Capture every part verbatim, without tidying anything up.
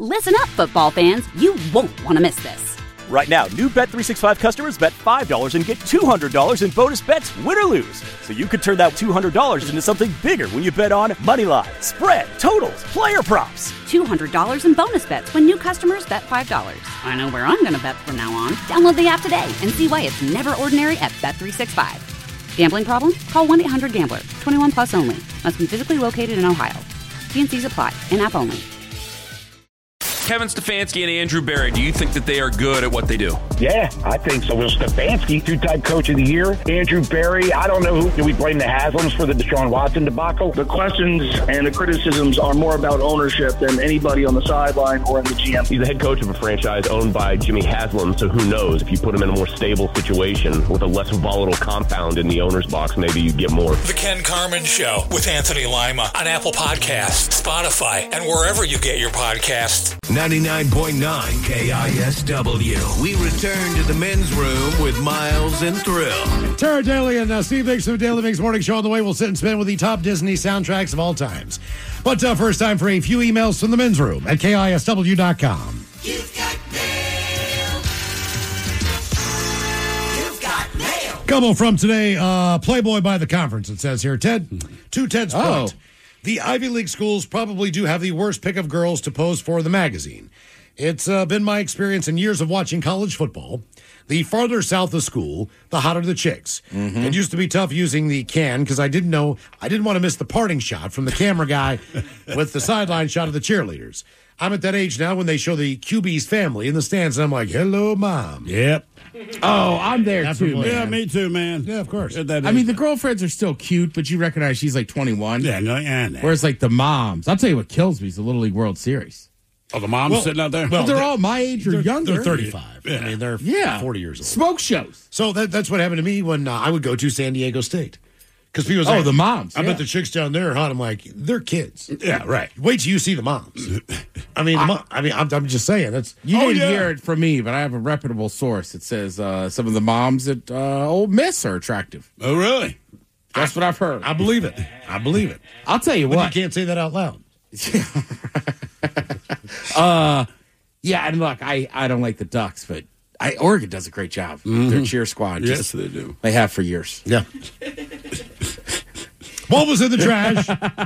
Listen up, football fans. You won't want to miss this. Right now, new Bet three sixty-five customers bet five dollars and get two hundred dollars in bonus bets, win or lose. So you could turn that two hundred dollars into something bigger when you bet on money line, spread, totals, player props. two hundred dollars in bonus bets when new customers bet five dollars. I know where I'm going to bet from now on. Download the app today and see why it's never ordinary at Bet three sixty-five. Gambling problem? Call one eight hundred gambler. twenty-one plus only. Must be physically located in Ohio. T and C's apply. In-app only. Kevin Stefanski and Andrew Berry, do you think that they are good at what they do? Yeah, I think so. Well, Stefanski, two-time coach of the year. Andrew Berry, I don't know who. Do we blame the Haslams for the Deshaun Watson debacle? The questions and the criticisms are more about ownership than anybody on the sideline or in the G M. He's the head coach of a franchise owned by Jimmy Haslam, so who knows? If you put him in a more stable situation with a less volatile compound in the owner's box, maybe you get more. The Ken Carman Show with Anthony Lima on Apple Podcasts, Spotify, and wherever you get your podcasts. ninety-nine point nine K I S W. We return to the men's room with Miles and Thrill. Tara Daly and uh, Steve Mix of the Daily Mix Morning Show on the way. We'll sit and spin with the top Disney soundtracks of all times. But uh, first time for a few emails from the men's room at K I S W dot com. You've got mail. You've got mail. Couple from today, uh, Playboy by the conference, it says here. Ted, to Ted's Oh. point, the Ivy League schools probably do have the worst pick of girls to pose for the magazine. It's uh, been my experience in years of watching college football. The farther south the school, the hotter the chicks. Mm-hmm. It used to be tough using the can because I didn't know, I didn't want to miss the parting shot from the camera guy with the sideline shot of the cheerleaders. I'm at that age now when they show the Q B's family in the stands, and I'm like, hello, Mom. Yep. Oh, I'm there That's too, what- man. Yeah, me too, man. Yeah, of course. At that I mean, age. the girlfriends are still cute, but you recognize she's like twenty-one. yeah, no, yeah, no. Whereas, like, the moms, I'll tell you what kills me is the Little League World Series. Oh, the mom's Well, sitting out there? well, But they're they- all my age or They're, younger. they're thirty-five. Yeah. I mean, they're Yeah. forty years old. Smoke shows. So that, that's what happened to me when uh, I would go to San Diego State. Because people Oh, say, the moms, I yeah. bet the chicks down there are hot. I'm like, they're kids. yeah, right. Wait till you see the moms. I mean, the mo- I mean, I'm, I'm just saying. That's You Oh, didn't yeah. hear it from me, but I have a reputable source. It says uh, some of the moms at uh, Ole Miss are attractive. Oh, really? That's what I've heard. I believe it. I believe it. I'll tell you But what. you can't say that out loud. uh, yeah, and look, I, I don't like the Ducks, but I, Oregon does a great job. Their cheer squad. Yes, just- they do. They have for years. Yeah. What was in the trash?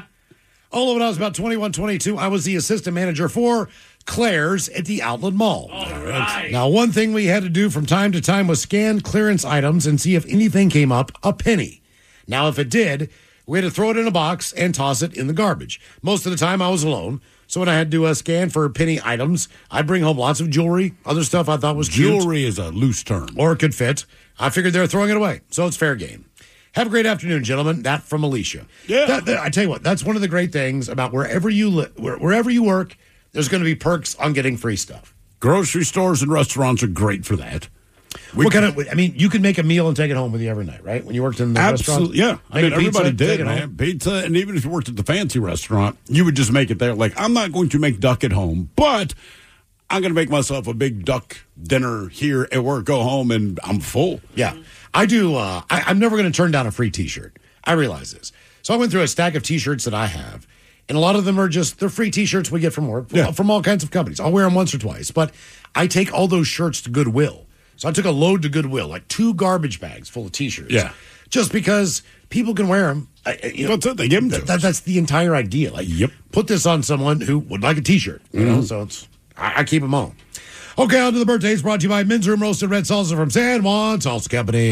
All of it, I was about twenty-one, twenty-two. I was the assistant manager for Claire's at the Outlet Mall. Right. Now, one thing we had to do from time to time was scan clearance items and see if anything came up a penny. Now, if it did, we had to throw it in a box and toss it in the garbage. Most of the time, I was alone. So when I had to uh, scan for penny items, I'd bring home lots of jewelry, other stuff I thought was cute. Jewelry is a loose term. Or could fit. I figured they were throwing it away, so it's fair game. Have a great afternoon, gentlemen. That from Alicia. Yeah. That, that- I tell you what, that's one of the great things about wherever you li- where, wherever you work, there's going to be perks on getting free stuff. Grocery stores and restaurants are great for that. We what kind of? I mean, you can make a meal and take it home with you every night, right? When you worked in the Absolutely, restaurant, yeah. I mean, Make a pizza, everybody take did, it man. home. Pizza, and even if you worked at the fancy restaurant, you would just make it there. Like, I'm not going to make duck at home, but I'm going to make myself a big duck dinner here at work, go home, and I'm full. Yeah, I do. Uh, I, I'm never going to turn down a free T-shirt. I realize this. So I went through a stack of T-shirts that I have, and a lot of them are just they're free T-shirts we get from work, Yeah. from all kinds of companies. I'll wear them once or twice, but I take all those shirts to Goodwill. So I took a load to Goodwill, like two garbage bags full of T-shirts. Yeah. just because people can wear them. I, I- you know, That's it. They give them to that, that- That's the entire idea. Like, Yep. put this on someone who would like a T-shirt. You know, so it's I, I keep them all. Okay, on to the birthdays brought to you by Men's Room Roasted Red Salsa from San Juan Salsa Company.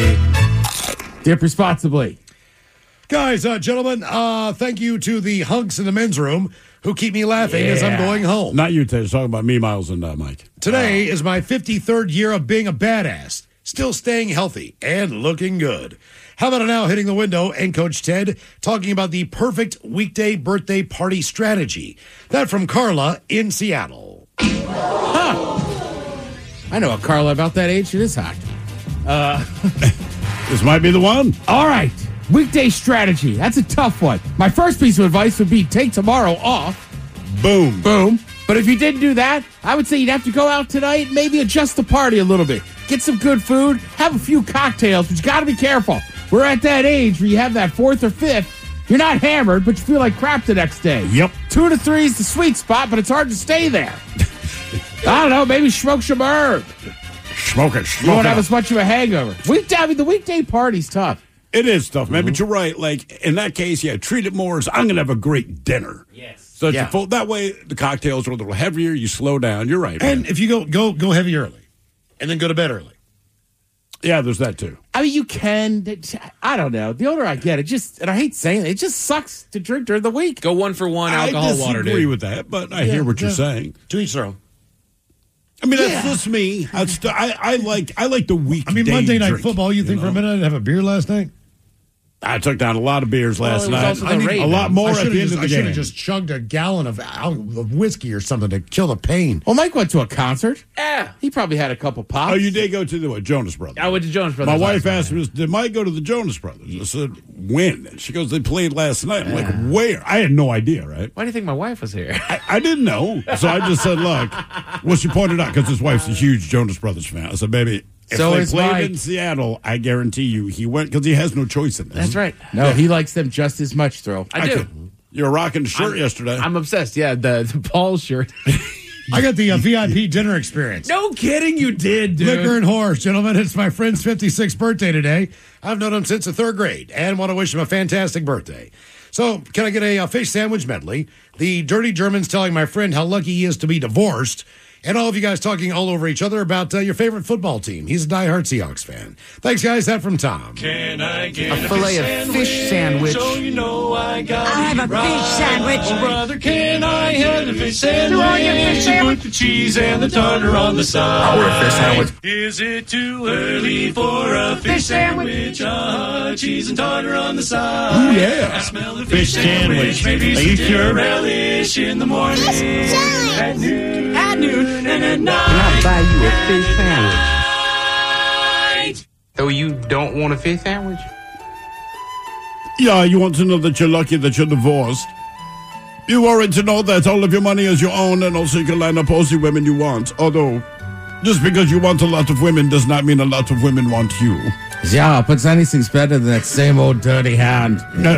Dip responsibly. Guys, uh, gentlemen, uh, thank you to the hunks in the men's room who keep me laughing as I'm going home. Not you, Ted. Talking about me, Miles, and uh, Mike. Today is my fifty-third year of being a badass, still staying healthy and looking good. How about now hitting the window and Coach Ted talking about the perfect weekday birthday party strategy? That from Carla in Seattle. Huh. I know a Carla about that age. It is hot. Uh, this might be the one. All right. Weekday strategy. That's a tough one. My first piece of advice would be take tomorrow off. Boom. Boom. But if you didn't do that, I would say you'd have to go out tonight, maybe adjust the party a little bit. Get some good food, have a few cocktails, but you got to be careful. We're at that age where you have that fourth or fifth. You're not hammered, but you feel like crap the next day. Yep. Two to three is the sweet spot, but it's hard to stay there. I don't know. Maybe smoke some herb. Smoke it. You Smoke won't it. have as much of a hangover. Weekday, I mean, the weekday party's tough. It is tough, man. Mm-hmm. But you're right. Like in that case, yeah, treat it more as I'm going to have a great dinner. Yes. So it's Yeah. a full, that way the cocktails are a little heavier. You slow down. You're right. And man. if you go go go heavy early, and then go to bed early. Yeah, there's that too. I mean, you can. I don't know. The older I get, it just, and I hate saying it, it just sucks to drink during the week. Go one for one I alcohol water, disagree dude. with that, but I Yeah, hear what you're yeah. saying. To each their own. I mean, that's Yeah. just me. I, st- I, I like I like the weekday. I mean, Monday Night drink, Football, you think for a know? minute I'd have a beer last night? I took down a lot of beers last it was night. also the I need rain, a lot man. more I at should the have end just, of I the should game. have just chugged a gallon of, of whiskey or something to kill the pain. Well, Mike went to a concert. Yeah. He probably had a couple pops. Oh, you did go to the what, Jonas Brothers? I went to Jonas Brothers. My wife last asked me, did Mike go to the Jonas Brothers? I said, when? And she goes, they played last night. I'm like, where? I had no idea, right? Why do you think my wife was here? I, I didn't know. So I just said, look. Well, she pointed out, because his wife's a huge Jonas Brothers fan. I said, baby, if So they is played Mike. in Seattle, I guarantee you he went, because he has no choice in this. That's right. No, he likes them just as much, Throw. I do. could- You were rocking the shirt I'm- yesterday. I'm obsessed. Yeah, the, the Paul shirt. I got the uh, V I P dinner experience. No kidding, you did, dude. Liquor and whores, gentlemen. It's my friend's fifty-sixth birthday today. I've known him since the third grade and want to wish him a fantastic birthday. So, can I get a, uh fish sandwich medley? The dirty Germans telling my friend how lucky he is to be divorced, and all of you guys talking all over each other about uh, your favorite football team. He's a diehard Seahawks fan. Thanks, guys. That from Tom. Can I get A filet of fish sandwich. So you know I got I'll have a fish sandwich. Oh, brother, can I have a fish sandwich? Do I get a fish sandwich? Put the cheese and the tartar on the side. I'll wear a fish sandwich. Is it too early for a fish, Fish sandwich? sandwich? Uh, cheese and tartar on the side. Ooh, yeah. I smell the fish, sandwich. Maybe some dinner relish in the morning. At noon. At noon and at night. Can I buy you a fish sandwich? Night. So you don't want a fish sandwich? Yeah, you want to know that you're lucky that you're divorced. You worry to know that all of your money is your own and also you can line up all the women you want. Although, just because you want a lot of women does not mean a lot of women want you. Yeah, but anything's better than that same old dirty hand.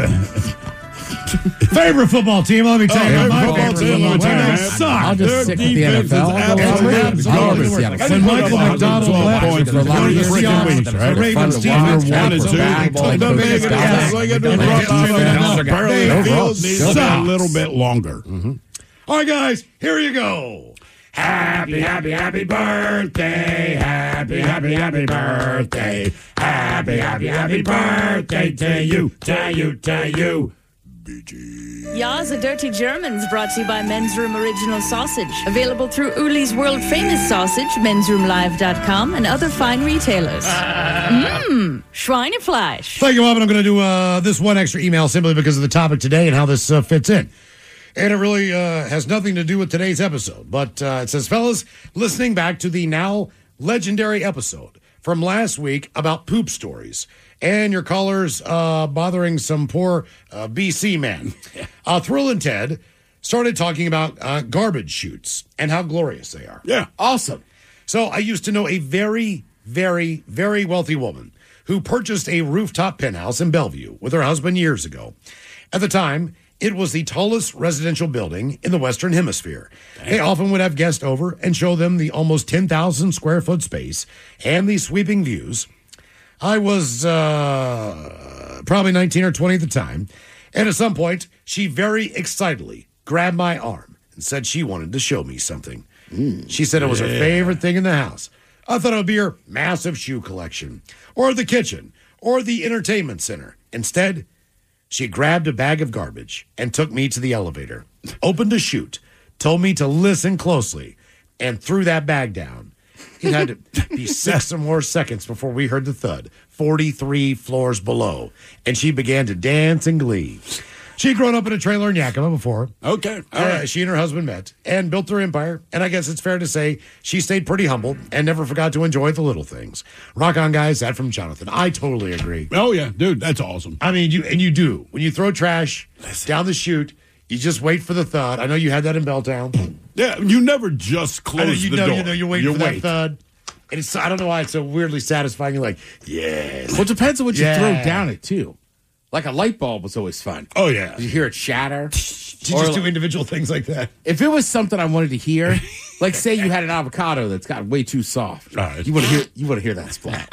Favorite football team? Let me tell you Oh, about my football favorite team, football let me team. tell you, They man. suck. I'll just Their stick with the defense N F L. is I'll go absolutely with garbage. Seattle. When Michael McDonald left points for the for Ravens, freaking Seahawks, weeks, the right? Ravens Fun to defense watch. One and was two. bad. Ball, Don't make it Ball, happen. All you gotta do is Ball, run Ball, out of Ball, it. Barely They the field needs to be a suck. little bit longer. All right, guys, here you go. Happy, happy, happy birthday. Happy, happy, happy birthday. Happy, happy, happy birthday to you, to you, to you. Ya's a Dirty Germans brought to you by Men's Room Original Sausage. Available through Uli's world famous sausage, mens room live dot com, and other fine retailers. Mmm, Schweinefleisch. Thank you, Bob. And I'm going to do uh, this one extra email simply because of the topic today and how this uh, fits in. And it really uh, has nothing to do with today's episode. But uh, it says, fellas, listening back to the now legendary episode from last week about poop stories and your callers uh, bothering some poor uh, B C man. uh, Thrill and Ted started talking about uh, garbage chutes and how glorious they are. Yeah. Awesome. So I used to know a very, very, very wealthy woman who purchased a rooftop penthouse in Bellevue with her husband years ago. At the time, it was the tallest residential building in the Western Hemisphere. They often would have guests over and show them the almost ten thousand square foot space and the sweeping views. I was uh, probably nineteen or twenty at the time, and at some point, she very excitedly grabbed my arm and said she wanted to show me something. Mm, she said it was her yeah. favorite thing in the house. I thought it would be her massive shoe collection, or the kitchen, or the entertainment center. Instead, she grabbed a bag of garbage and took me to the elevator, opened a chute, told me to listen closely, and threw that bag down. It had to be six or more seconds before we heard the thud, forty-three floors below, and she began to dance in glee. She'd grown up in a trailer in Yakima before. Okay. All Uh, right. she and her husband met and built their empire, and I guess it's fair to say she stayed pretty humble and never forgot to enjoy the little things. Rock on, guys. That from Jonathan. I totally agree. Oh, yeah. Dude, that's awesome. I mean, you and you do. When you throw trash down the chute, you just wait for the thud. I know you had that in Belltown. Yeah, you never just I know close you the know, door. you know, you're waiting for that thud. And it's I don't know why it's so weirdly satisfying. You're like, yes. Well, it depends on what you Yeah. throw down it, too. Like a light bulb was always fun. Oh, yeah. You hear it shatter. To Or just do like- individual things like that. If it was something I wanted to hear, like say you had an avocado that's got way too soft, right. you want to hear you want to hear that splat.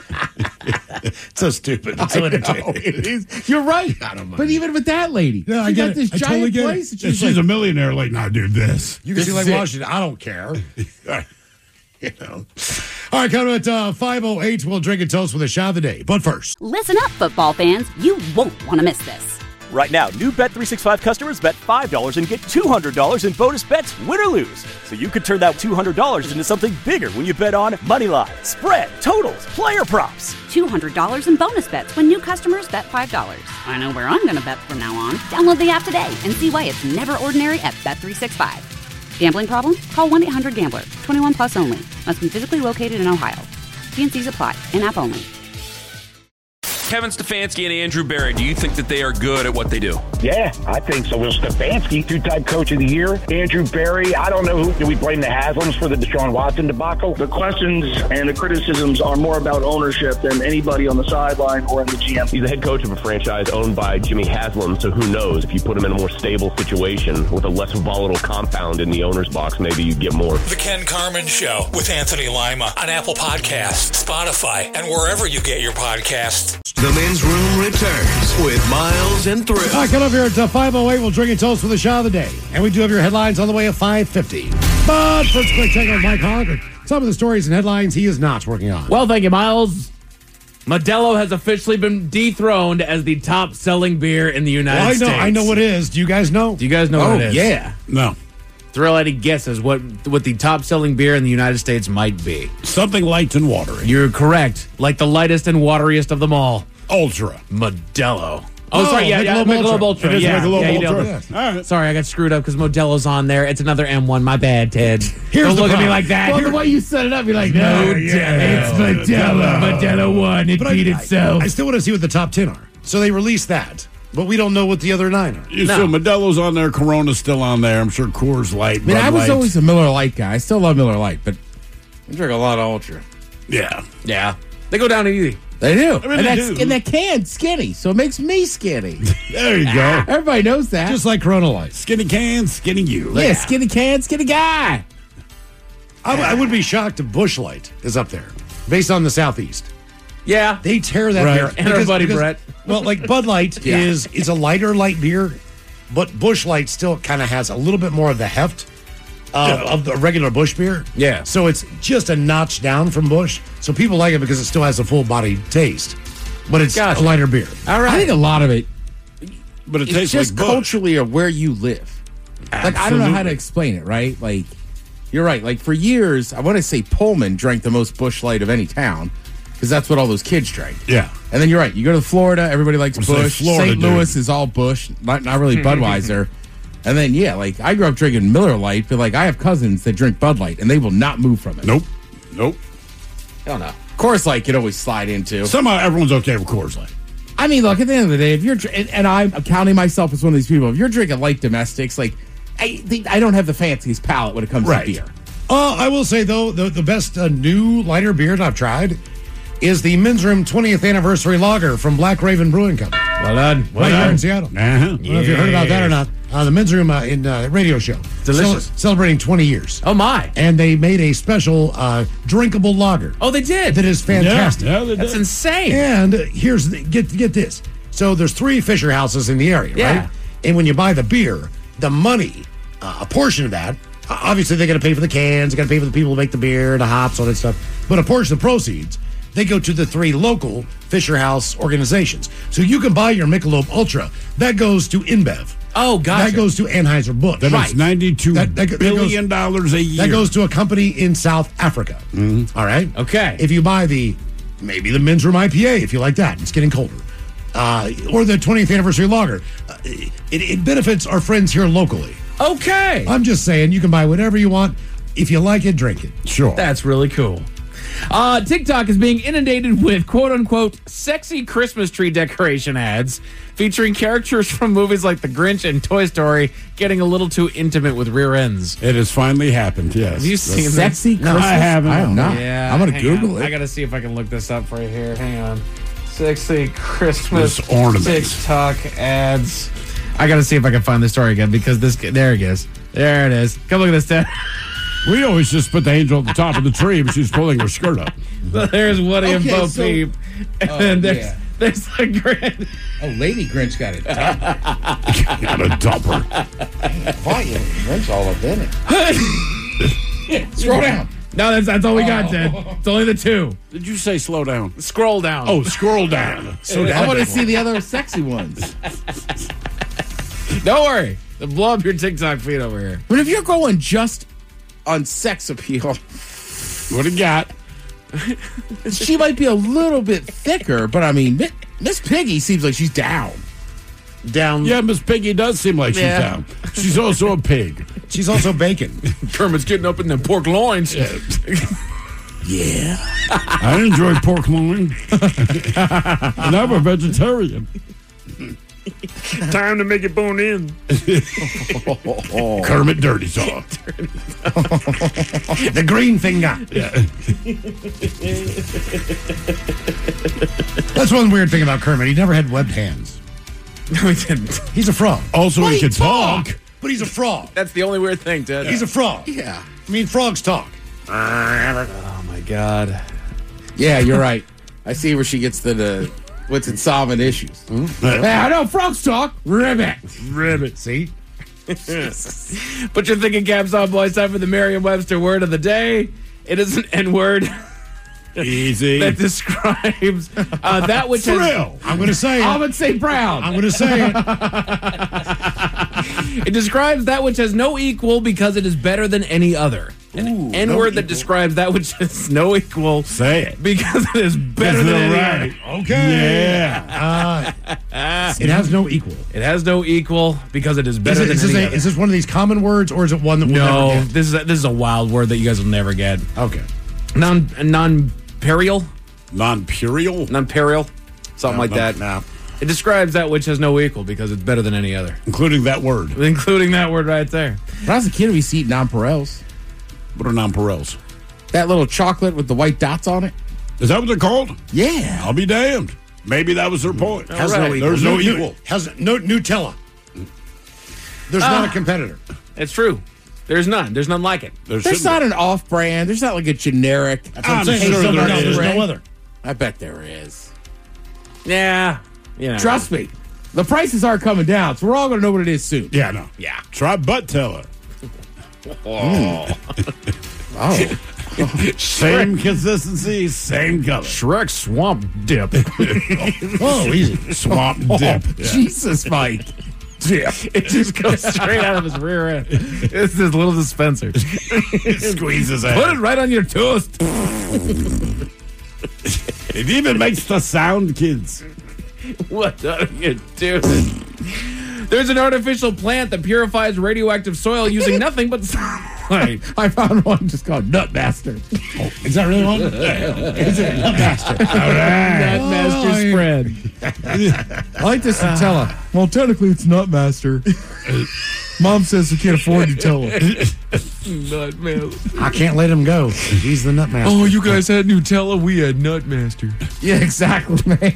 It's so stupid. It's so I know, entertaining. it is. You're right. I don't mind. But even with that lady, Yeah, she I get got it. this I giant totally get it. place. And If she's, she's like, a millionaire, like, nah, dude, this. You can This see like is it. Washington. I don't care. You know. All right, coming at uh, five oh eight, we'll drink and toast with a shot of the day. But first, Listen up, football fans. You won't want to miss this. Right now, new Bet three sixty-five customers bet five dollars and get two hundred dollars in bonus bets, win or lose. So you could turn that two hundred dollars into something bigger when you bet on money line, spread, totals, player props. two hundred dollars in bonus bets when new customers bet five dollars. I know where I'm going to bet from now on. Download the app today and see why it's never ordinary at Bet three sixty-five. Gambling problem? Call one eight hundred gambler. twenty-one plus only. Must be physically located in Ohio. T and C's apply. In-app only. Kevin Stefanski and Andrew Berry, do you think that they are good at what they do? Yeah, I think so. Will Stefanski, two-time coach of the year. Andrew Berry, I don't know who. Do we blame the Haslams for the Deshaun Watson debacle? The questions and the criticisms are more about ownership than anybody on the sideline or in the G M. He's the head coach of a franchise owned by Jimmy Haslam, so who knows? If you put him in a more stable situation with a less volatile compound in the owner's box, maybe you'd get more. The Ken Carmen Show with Anthony Lima on Apple Podcasts, Spotify, and wherever you get your podcasts. The men's room returns with Miles and Thrill. all right, come up here at uh, five oh eight. We'll drink and toast with a shot of the day. And we do have your headlines on the way at five fifty. But first, quick take on Mike Hogg. Some of the stories and headlines he is not working on. Well, thank you, Miles. Modelo has officially been dethroned as the top-selling beer in the United Well, I know, States. I know what it is. Do you guys know? Do you guys know oh what it is? yeah, No. Thrill any guesses what what the top-selling beer in the United States might be? Something light and watery. You're correct. Like the lightest and wateriest of them all, Ultra. Modelo. Oh, No, sorry, yeah, yeah, Michelob Michelob Ultra. Ultra. It is yeah, Michelob yeah, you Ultra. nailed it. All right. Sorry, I got screwed up because Modelo's on there. It's another M one. My bad, Ted. Here's Don't the look at me problem. like that. well, Here- the way you set it up, you're like, no, Yeah, yeah, it's Modelo. Modelo won. It But I, beat I- itself. I still want to see what the top ten are. So they released that. But we don't know what the other nine are. You No. So Modelo's on there. Corona's still on there. I'm sure Coors Light. I mean, Bud I was Light. always a Miller Lite guy. I still love Miller Lite, but I drink a lot of Ultra. Yeah. yeah, they go down easy. They do. mean, and, they that's, do. and that can's skinny, so it makes me skinny. There you go. Everybody knows that. Just like Corona Light. Skinny can, skinny you. yeah, skinny can, skinny guy. I, I would be shocked if Busch Light is up there, based on the Southeast. Yeah, They tear that Right. beer. And our buddy Brett. Well, like Bud Light Yeah. is is a lighter light beer, but Busch Light still kind of has a little bit more of the heft uh, of the regular Busch beer. Yeah. So it's just a notch down from Busch. So people like it because it still has a full body taste, but it's Gotcha. a lighter beer. all right. I think a lot of it But it it's tastes just like Busch. culturally of where you live. Like I don't know how to explain it, right? Like you're right. Like for years, I want to say Pullman drank the most Busch Light of any town because that's what all those kids drank. Yeah. And then you're right. You go to Florida, everybody likes I'm saying Busch. Florida, Saint dude. Louis is all Busch, not not really Budweiser. And then yeah, like I grew up drinking Miller Lite, but like I have cousins that drink Bud Light, and they will not move from it. Nope. Nope. Hell no. Course Light could always slide into. Somehow everyone's okay with Coors Light. I mean, look, at the end of the day, if you're, dr- and, and I'm counting myself as one of these people, if you're drinking light domestics, like, I think I don't have the fanciest palate when it comes Right. to beer. Uh, I will say, though, the, the best uh, new lighter beer I've tried is the Men's Room twentieth Anniversary Lager from Black Raven Brewing Company. Well done. Well right here in done. Seattle. Uh-huh. I don't know if you heard about that or not. Uh, the Men's Room uh, in uh, radio show. Delicious. Cel- celebrating twenty years. Oh, my. And they made a special uh, drinkable lager Oh, they did. that is fantastic. Yeah, they That's did. insane. And here's the, get get this. So there's three Fisher houses in the area, Yeah. right? And when you buy the beer, the money, uh, a portion of that, uh, obviously they got to pay for the cans, they got to pay for the people who make the beer, the hops, all that stuff. But a portion of the proceeds, they go to the three local Fisher House organizations. So you can buy your Michelob Ultra. That goes to InBev. Oh, gotcha. That goes to Anheuser-Busch. That is ninety-two That- that- that billion goes- dollars a year. That goes to a company in South Africa. All right? Okay. If you buy the, maybe the Men's Room I P A, if you like that, it's getting colder. Uh, or the twentieth Anniversary Lager. Uh, it, it benefits our friends here locally. Okay. I'm just saying, you can buy whatever you want. If you like it, drink it. Sure. That's really cool. Uh, TikTok is being inundated with quote-unquote sexy Christmas tree decoration ads featuring characters from movies like The Grinch and Toy Story getting a little too intimate with rear ends. It has finally happened, yes. Have you seen this? Sexy No, Christmas? I haven't. I am not. Yeah, I'm going to hang Google on. it. I got to see if I can look this up for you here. Hang on. Sexy Christmas This ornament. TikTok ads. I got to see if I can find the story again because this. There it is. There it is. Come look at this, Ted. We always just put the angel at the top of the tree, but she's pulling her skirt up. So there's Woody and Okay, Bo so- Peep. And Oh, then there's, yeah. there's the Grinch. Oh, Lady Grinch got it. Got a dumper. Why you Grinch all up in it? Scroll down. No, that's, that's all we got, Oh. Ted. It's only the two. Did you say slow down? Scroll down. Oh, scroll down. So I want to see the other sexy ones. Don't worry. Blow up your TikTok feed over here. But if you're going just on sex appeal, what do you got? She might be a little bit thicker, but I mean, Mi- Miss Piggy seems like she's down. Down. Yeah, Miss Piggy does seem like she's Yeah. down. She's also a pig. She's also bacon. Kermit's getting up in the pork loins. Yeah. Yeah. I enjoy pork loin. And I'm a vegetarian. Time to make it bone in. Kermit Dirty Saw. The green finger. Yeah. That's one weird thing about Kermit. He never had webbed hands. No, he didn't. He's a frog. Also, But he he can talk. talk. But he's a frog. That's the only weird thing, Ted. He's a frog. Yeah. I mean, frogs talk. Oh, my God. Yeah, you're right. I see where she gets the, the what's it, solving issues. Yeah, I know. Frogs talk. Ribbit. Ribbit. See? Put your thinking caps on, boys. Time for the Merriam-Webster word of the day. It is an N-word Easy. that describes uh, that which has... Thrill. I'm going to say it. I'm going to say brown. I'm going to say it. It describes that which has no equal because it is better than any other. An Ooh, N-word no that describes that which has no equal Say it. because it is better That's than any right. other. Okay. Yeah. Uh, it has no equal. It has no equal because it is Is, better it, than is, this any a, other. is this one of these common words, or is it one that we'll No, never get? this is a, this is a wild word that you guys will never get. Okay. Non non-perial, Non-purial? non-perial, something No, like no, that. no. It describes that which has no equal because it's better than any other, Including that word. including that word right there. When I was a kid, we used to eat nonpareils. What are nonpareils? That little chocolate with the white dots on it. Is that what they're called? Yeah. I'll be damned. Maybe that was their point. Has right. no equal. There's no Nu- nu- equal. Has no Nutella. There's not a competitor. It's true. There's none. There's none like it. There There's shouldn't not an off-brand. There's not like a generic. That's what I'm I'm saying. sure There's, there no, is. there's Right? no other. I bet there is. Yeah. Yeah. Trust me. The prices are coming down, so we're all going to know what it is soon. be. Yeah, no. Yeah. Try butt teller. Oh. Same consistency, same color. Shrek Swamp Dip. Oh, easy. Swamp dip. Yeah. Jesus, Mike. It just goes straight out of his rear end. It's this little dispenser. Squeezes Put it right on your toast. It even makes the sound, kids. What are you doing? There's an artificial plant that purifies radioactive soil using nothing but sunlight. I found one just called Nutmaster. Is that really one? Is it Nutmaster? All right. Nutmaster spread. I like this Nutella. Well, technically, it's Nutmaster. Mom says we can't afford Nutella. Nutmaster. I can't let him go. He's the Nutmaster. Oh, you guys had Nutella. We had Nutmaster. Yeah, exactly, man.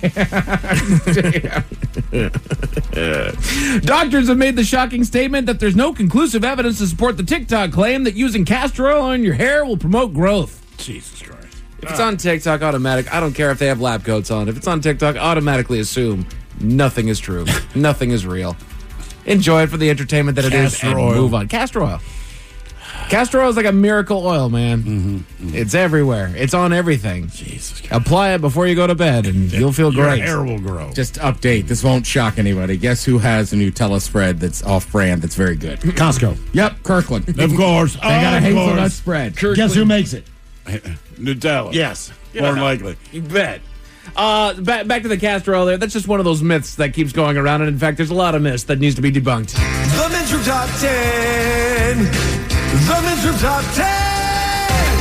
Doctors have made the shocking statement that there's no conclusive evidence to support the TikTok claim that using castor oil on your hair will promote growth. Jesus Christ. If it's on TikTok, automatic. I don't care if they have lab coats on. If it's on TikTok, automatically assume nothing is true. Nothing is real. Enjoy it for the entertainment that it is Castor and oil. move on. Castor oil. Castor oil is like a miracle oil, man. Mm-hmm, mm-hmm. It's everywhere. It's on everything. Jesus Christ. Apply it before you go to bed, and you'll feel Your great. hair will grow. Just update. This won't shock anybody. Guess who has a Nutella spread that's off-brand that's very good? Costco. Yep, Kirkland. Of course. They got a of hazelnut course. spread. Guess who makes it? Nutella. Yes. More than likely. You bet. Uh, back, back to the castor oil there. That's just one of those myths that keeps going around. And in fact, there's a lot of myths that needs to be debunked. The Men's Room Top ten. The Men's Room Top ten.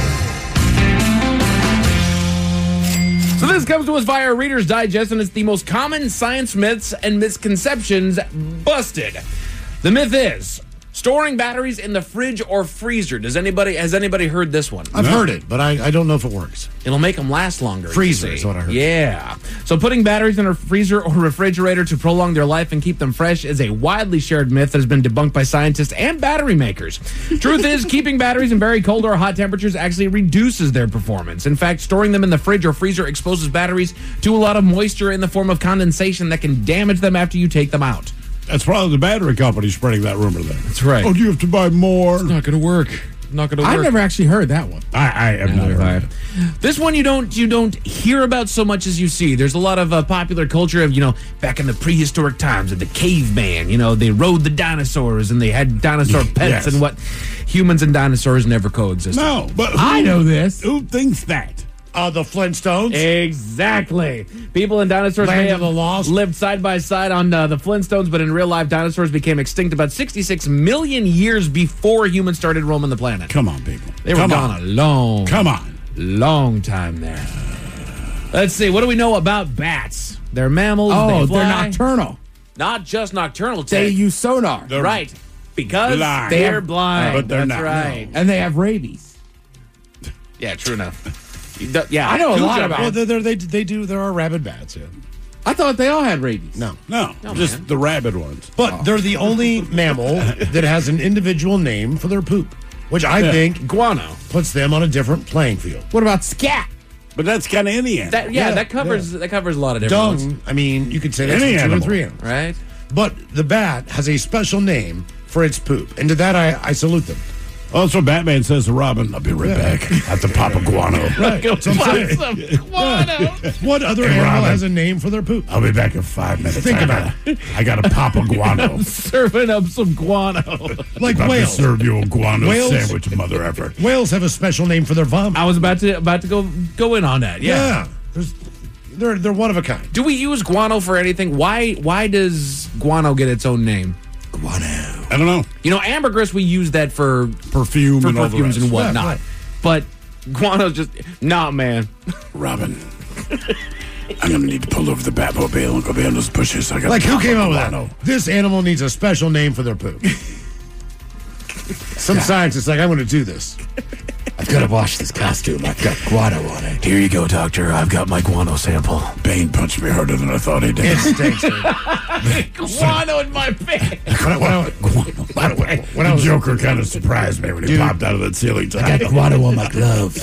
So this comes to us via Reader's Digest, and it's the most common science myths and misconceptions busted. The myth is Storing batteries in the fridge or freezer. Does anybody has anybody heard this one? I've no. heard it, but I, I don't know if it works. It'll make them last longer. Freezer is what I heard. Yeah. So putting batteries in a freezer or refrigerator to prolong their life and keep them fresh is a widely shared myth that has been debunked by scientists and battery makers. Truth is, keeping batteries in very cold or hot temperatures actually reduces their performance. In fact, storing them in the fridge or freezer exposes batteries to a lot of moisture in the form of condensation that can damage them after you take them out. That's probably the battery company spreading that rumor there. That's right. Oh, do you have to buy more? It's not going to work. Not going to work. I've never actually heard that one. I, I have never heard it. This one you don't you don't hear about so much as you see. There's a lot of uh, popular culture of, you know, back in the prehistoric times of the caveman. You know, they rode the dinosaurs and they had dinosaur pets Yes. and what humans and dinosaurs never coexisted. No, but who, I know this. Who thinks that? Uh, the Flintstones. Exactly. People and dinosaurs Land may of have the Lost. lived side by side on uh, the Flintstones, but in real life, dinosaurs became extinct about sixty-six million years before humans started roaming the planet. Come on, people. They were Come gone on. a long, Come on. long time there. Let's see. What do we know about bats? They're mammals. Oh, they fly. they're nocturnal. Not just nocturnal. They Ted. use sonar. They're right. Because blind. they're They have- blind. but they're That's not, right. And they have rabies. Yeah, true enough. You do- Yeah, I know a Good lot job, about Well, man. they're, they're, they they do. There are rabid bats. Yeah. I thought they all had rabies. No, No, just the rabid ones. but they're the only mammal that has an individual name for their poop, which I Yeah. think Guano. puts them on a different playing field. What about scat? But that's kind of any animal. That, yeah, Yeah, that covers that covers a lot of different Dung. ones, I mean, you could say that's Any for two animal. or three animals. right? But the bat has a special name for its poop, and to that I, I salute them. Oh, that's what Batman says to Robin. I'll be right Yeah. back. Have to pop a guano. Right. So I'm saying, Some guano. what other Hey, animal Robin. has a name for their poop? I'll be back in five minutes. Think I about gotta, I got to pop a guano. Serving up some guano. Like About to whales. serve you a guano Whales? sandwich, mother effer. Whales have a special name for their vomit. I was about to about to go go in on that. Yeah. Yeah. There's, they're they're one of a kind. Do we use guano for anything? Why why does guano get its own name? Guano. I don't know. You know, ambergris, we use that for Perfume for and all the perfumes rest. and whatnot. Yeah, right. But guano's just nah, man. Robin, I'm going to need to pull over the Batmobile and go behind those bushes. I got Like who came up with that? This animal needs a special name for their poop. Some scientist like, I'm going to do this. I've got to wash this costume. I've got guano on it. Here you go, doctor. I've got my guano sample. Bane punched me harder than I thought he did. It stinks. dude. Guano in my face. When I, when I, when I, when I The was Joker kind of surprised me when he Dude. popped out of that ceiling I tile. got guano on my glove.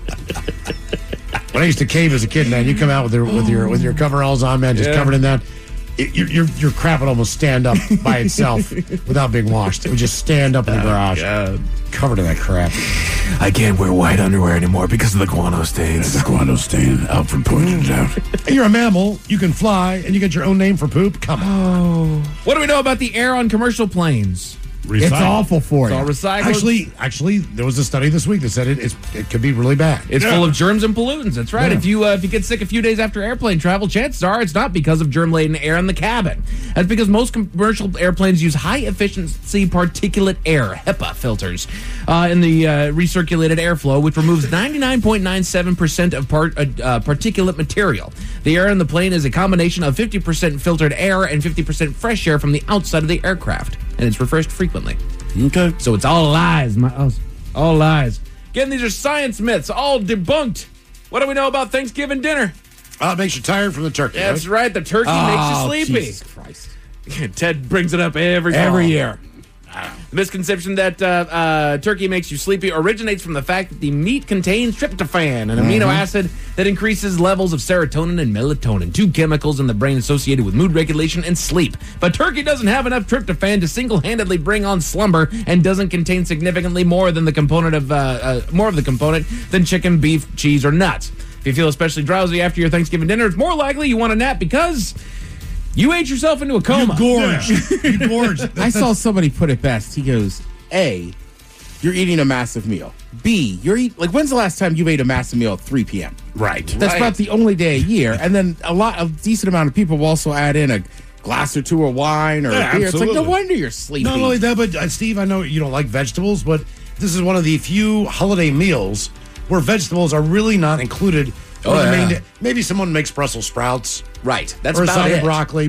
When I used to cave as a kid, man, you come out with your with your with your coveralls on, man, just Yeah. covered in that. It, your, your your crap would almost stand up by itself without being washed. It would just stand up in the garage, covered in that crap. I can't wear white underwear anymore because of the guano stains. The guano stain. Alfred pointed it out. And you're a mammal. You can fly, and you get your own name for poop. Come on. What do we know about the air on commercial planes? It's awful for It's you. all recycled. Actually, actually, there was a study this week that said it it's, it could be really bad. It's Yeah. full of germs and pollutants. That's right. Yeah. If you uh, if you get sick a few days after airplane travel, chances are it's not because of germ-laden air in the cabin. That's because most commercial airplanes use high-efficiency particulate air (HEPA) filters uh, in the uh, recirculated airflow, which removes ninety-nine point nine seven percent of part, uh, uh, particulate material. The air in the plane is a combination of fifty percent filtered air and fifty percent fresh air from the outside of the aircraft, and it's refreshed frequently. Okay. So it's all lies, my all, all lies. Again, these are science myths, all debunked. What do we know about Thanksgiving dinner? Uh, it makes you tired from the turkey. That's right? right. The turkey Oh, makes you sleepy. Jesus Christ. Ted brings it up every Every fall. year. The misconception that uh, uh, turkey makes you sleepy originates from the fact that the meat contains tryptophan, an amino acid that increases levels of serotonin and melatonin, two chemicals in the brain associated with mood regulation and sleep. But turkey doesn't have enough tryptophan to single-handedly bring on slumber and doesn't contain significantly more than the component of uh, uh, more of the component than chicken, beef, cheese, or nuts. If you feel especially drowsy after your Thanksgiving dinner, it's more likely you want a nap because you ate yourself into a coma. You gorge. You gorge. I saw somebody put it best. He goes, A, you're eating a massive meal. B, you're eat like when's the last time you ate a massive meal at three p.m.? Right. That's about the only day a year. And then a lot, a decent amount of people will also add in a glass or two of wine or Yeah, a beer. It's like, no absolutely. wonder you're sleepy. Not only that, but uh, Steve, I know you don't like vegetables, but this is one of the few holiday meals where vegetables are really not included. Oh, Or the yeah. main- maybe someone makes Brussels sprouts Right. That's or a about side it. of broccoli, but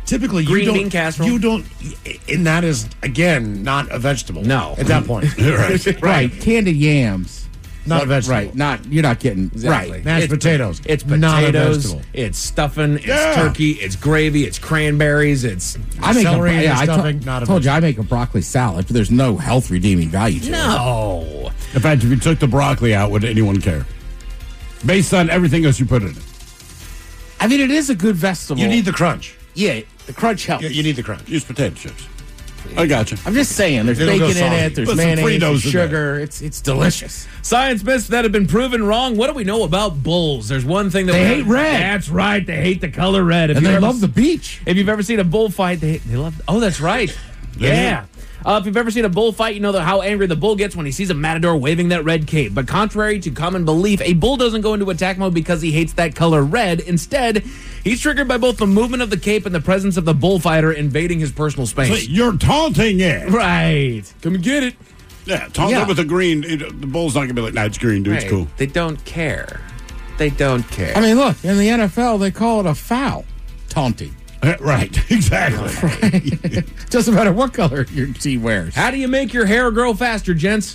typically Green you don't, bean casserole. You don't, and that is again not a vegetable. No, at that point, right. right, candied yams. Not a vegetable. Right, not you're not getting Exactly. right. Mashed It's potatoes. It's Not a potatoes. vegetable. It's stuffing. It's Yeah. turkey. It's gravy. It's cranberries. It's I make celery a, and yeah, I stuffing, to- not a told you I make a broccoli salad, but there's no health redeeming value to it. no. In fact, if you took the broccoli out, would anyone care? Based on everything else you put in it. I mean, it is a good vegetable. You need the crunch. yeah, the crunch helps. You, you need the crunch. Use potato chips. I got you. I'm just saying, there's It'll go bacon in soggy. it, there's Put some mayonnaise, Fritos there's in there. sugar. It's it's delicious. Science myths that have been proven wrong. What do we know about bulls? There's one thing that They we hate red. That's right. They hate the color red. If And you've they ever love the beach. If you've ever seen a bullfight, they they love. Oh, that's right. Yeah. Uh, if you've ever seen a bullfight, you know the, how angry the bull gets when he sees a matador waving that red cape. But contrary to common belief, a bull doesn't go into attack mode because he hates that color red. Instead, he's triggered by both the movement of the cape and the presence of the bullfighter invading his personal So space. you're taunting it. Right. Come and get it. Yeah, taunt Yeah. it with the green. It, the bull's not going to be like, nah, it's green, dude. It's Right. cool. They don't care. They don't care. I mean, look, in the N F L, they call it a foul. Taunting. Uh, Right, exactly. Doesn't matter what color your team wears. How do you make your hair grow faster, gents?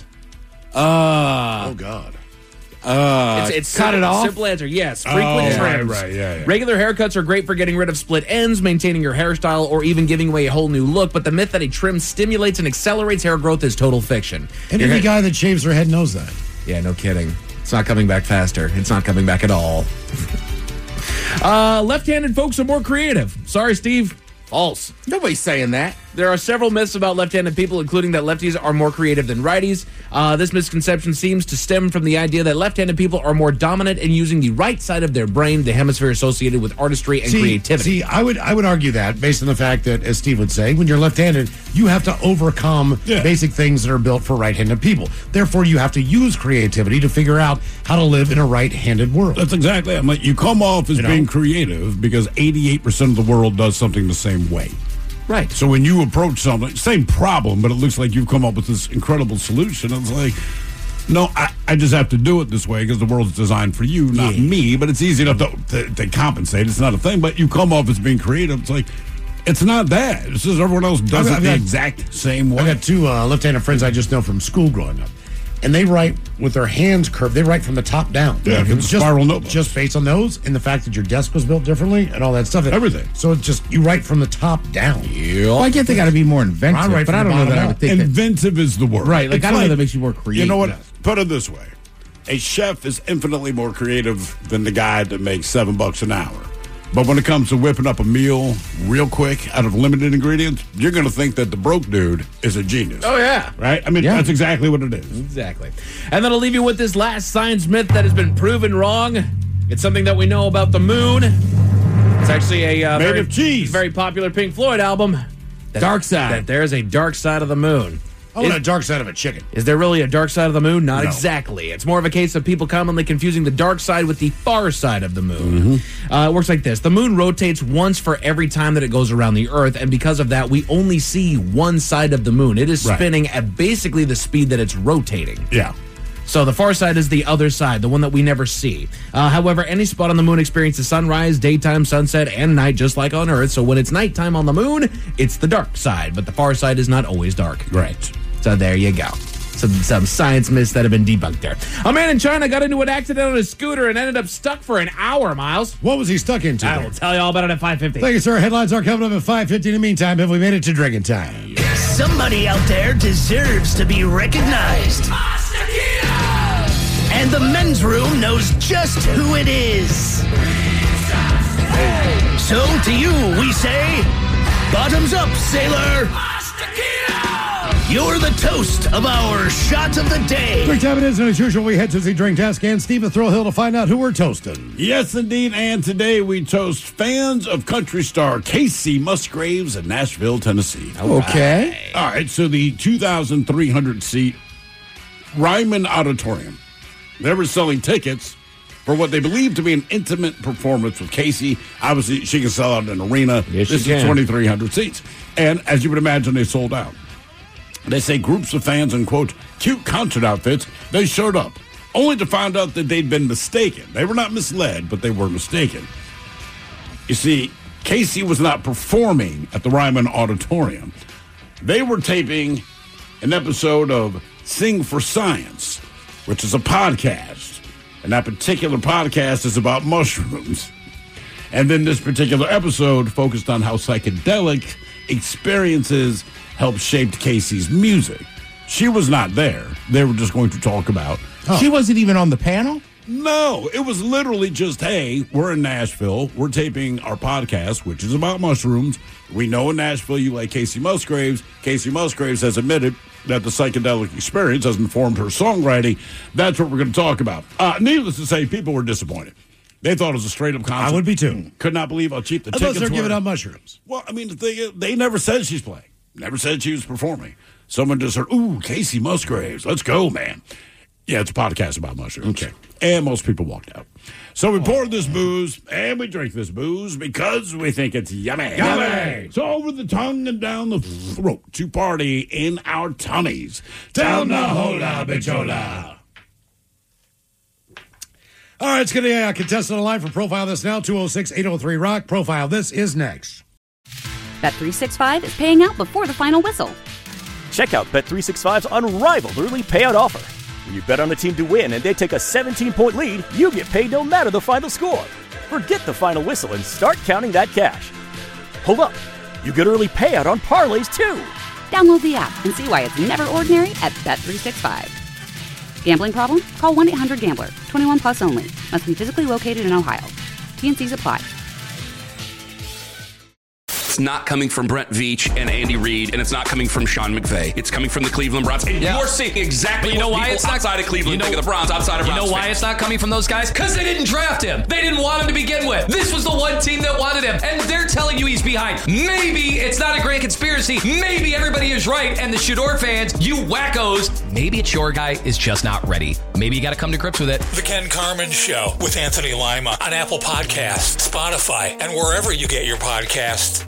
Uh, Oh God. uh, It's, it's cut simple, it off? Simple answer, yes. Frequent Oh, right, trims. right, yeah, yeah. Regular haircuts are great for getting rid of split ends, maintaining your hairstyle, or even giving away a whole new look. But the myth that a trim stimulates and accelerates hair growth is total fiction. And Your any hair- guy that shaves their head knows that. Yeah, no kidding. It's not coming back faster. It's not coming back at all. uh, left-handed folks are more creative. Sorry, Steve. False. Nobody's saying that. There are several myths about left-handed people, including that lefties are more creative than righties. Uh, this misconception seems to stem from the idea that left-handed people are more dominant in using the right side of their brain, the hemisphere associated with artistry and see, creativity. See, I would I would argue that based on the fact that, as Steve would say, when you're left-handed, you have to overcome Yeah. basic things that are built for right-handed people. Therefore, you have to use creativity to figure out how to live in a right-handed world. That's exactly. I'm like, you come off as You know? being creative because eighty-eight percent of the world does something the same way. Right. So when you approach something, same problem, but it looks like you've come up with this incredible solution. It's like, no, I, I just have to do it this way because the world's designed for you, not Yeah. me. But it's easy enough to, to, to compensate. It's not a thing. But you come off as being creative. It's like, it's not that. It's just everyone else does I've- it I've the got- exact same way. I got two uh, left-handed friends I just know from school growing up, and they write with their hands curved. They write from the top down. Yeah, it from was just, spiral notebooks. just based on those and the fact that your desk was built differently and all that stuff. Everything. So it's just you write from the top down. Well, I get they got to be more inventive, I write but from I the don't know bottom that I up. would think that. Inventive is the word. Right, like, It's I don't know that makes you more creative. You know what? Yes. Put it this way: a chef is infinitely more creative than the guy that makes seven bucks an hour. But when it comes to whipping up a meal real quick out of limited ingredients, you're going to think that the broke dude is a genius. Oh, yeah. Right? I mean, Yeah. that's exactly what it is. Exactly. And then I'll leave you with this last science myth that has been proven wrong. It's something that we know about the moon. It's actually a uh, Made very, of cheese. very popular Pink Floyd album. That, Dark Side. That there's a dark side of the moon. Oh, and Is- a dark side of a chicken. Is there really a dark side of the moon? Not No. exactly. It's more of a case of people commonly confusing the dark side with the far side of the moon. Uh, it works like this. The moon rotates once for every time that it goes around the Earth, and because of that, we only see one side of the moon. It is Right. spinning at basically the speed that it's rotating. Yeah. So the far side is the other side, the one that we never see. Uh, however, any spot on the moon experiences sunrise, daytime, sunset, and night, just like on Earth. So when it's nighttime on the moon, it's the dark side, but the far side is not always dark. Right. So there you go. Some, some science myths that have been debunked there. A man in China got into an accident on his scooter and ended up stuck for an hour, Miles. What was he stuck into? I there? will tell you all about it at five fifty. Thank you, sir. Headlines are coming up at five fifty. In the meantime, have we made it to drinking time? Somebody out there deserves to be recognized. And the men's room knows just who it is. So to you, we say, bottoms up, sailor. You're the toast of our shot of the day. Drink time it is, and as usual, we head to the drink desk and Stephen Thrillhill to find out who we're toasting. Yes, indeed. And today we toast fans of country star Casey Musgraves in Nashville, Tennessee. Okay. All right. So the two thousand three hundred seat Ryman Auditorium, they were selling tickets for what they believe to be an intimate performance with Casey. Obviously, she can sell out an arena. Yes, this she is can. twenty-three hundred seats. And as you would imagine, they sold out. They say groups of fans in, quote, cute concert outfits, they showed up, only to find out that they'd been mistaken. They were not misled, but they were mistaken. You see, Casey was not performing at the Ryman Auditorium. They were taping an episode of Sing for Science, which is a podcast. And that particular podcast is about mushrooms. And then this particular episode focused on how psychedelic experiences helped shape Casey's music. She was not there. They were just going to talk about... Oh. She wasn't even on the panel? No, it was literally just, hey, we're in Nashville. We're taping our podcast, which is about mushrooms. We know in Nashville you like Casey Musgraves. Casey Musgraves has admitted that the psychedelic experience has informed her songwriting. That's what we're going to talk about. Uh, needless to say, people were disappointed. They thought it was a straight-up concert. I would be too. Could not believe how cheap the Unless tickets they're were. giving out mushrooms. Well, I mean, they, they never said she's playing. Never said she was performing. Someone just heard, ooh, Casey Musgraves. Let's go, man. Yeah, it's a podcast about mushrooms. Okay. And most people walked out. So we poured this booze, and we drink this booze because we think it's yummy. Yummy! So over the tongue and down the throat to party in our tummies. Down the hola, bichola. All right, let's get a uh, contestant on the line for Profile This now. two oh six, eight oh three, ROCK. Profile This is next. Bet three sixty-five is paying out before the final whistle. Check out Bet three sixty-five's unrivaled early payout offer. When you bet on a team to win and they take a seventeen-point lead, you get paid no matter the final score. Forget the final whistle and start counting that cash. Hold up. You get early payout on parlays, too. Download the app and see why it's never ordinary at Bet three sixty-five. Gambling problem? Call one eight hundred gambler. twenty-one plus only. Must be physically located in Ohio. T and Cs apply. It's not coming from Brent Veach and Andy Reid, and it's not coming from Sean McVay. It's coming from the Cleveland Browns. And Yeah. you're seeing exactly But you know what why people it's not outside of Cleveland you know, think of the Browns, outside of You Browns know why fans. it's not coming from those guys? Because they didn't draft him. They didn't want him to begin with. This was the one team that wanted him, and they're telling you he's behind. Maybe it's not a grand conspiracy. Maybe everybody is right, and the Shador fans, you wackos, maybe it's your guy is just not ready. Maybe you got to come to grips with it. The Ken Carmen Show with Anthony Lima on Apple Podcasts, Spotify, and wherever you get your podcasts.